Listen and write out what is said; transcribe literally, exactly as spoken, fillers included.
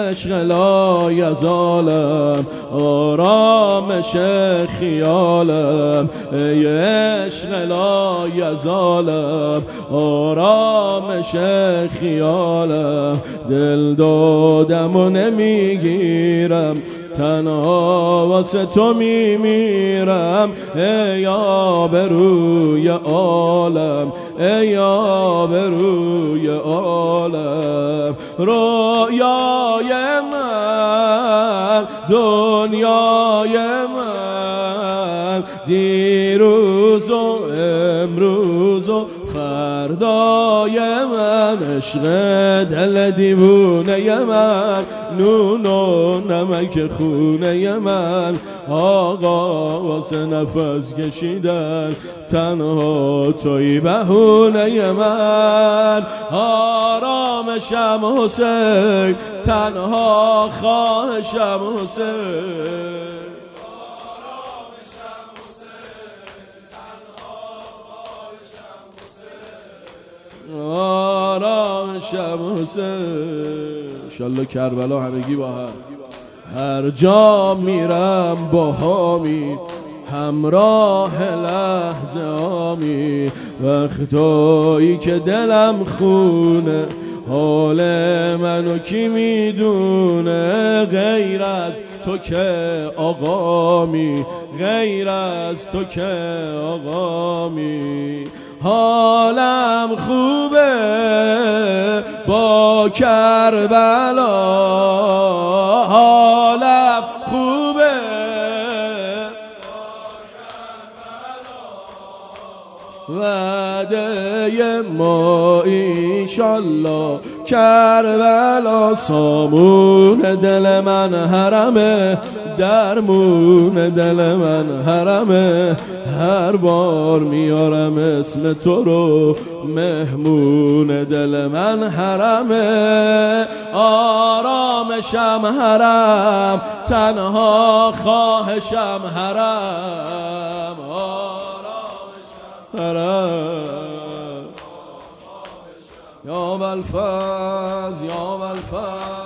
عشق لایزالم، آرامش خیالم. ای عشق لایزالم، آرامش خیالم. دل دادم و نمیگیرم، تنها واسه تو میمیرم. ای آبروی عالم، ای آبروی عالم. رویای من، دنیای من، دیروز و امروز و فردای من. عشق دل دیوونه من، نون و نمک خونه من. آقا واسه نفس کشیدن تنها توی بهونه من. آرامشم حسین، تنها خواهشم حسین. آرامشم حسین. انشالله کربلا همگی با هم. هر جا میرم با هامی، همراه لحظه هامی. وقتایی که دلم خونه، حال منو کی میدونه. غیر از تو که آقامی، غیر از تو که آقامی. حالم خوبه با کربلا، حالم خوبه وعده ما ایشالله. کربلا سامون دل من حرمه، درمون دل من حرمه. هر بار میارم اسم تو رو، مهمون دل من حرمه. آرامشم حرم، تنها خواهشم حرم. آرامشم حرم. یا بالفضل یا بالفضل.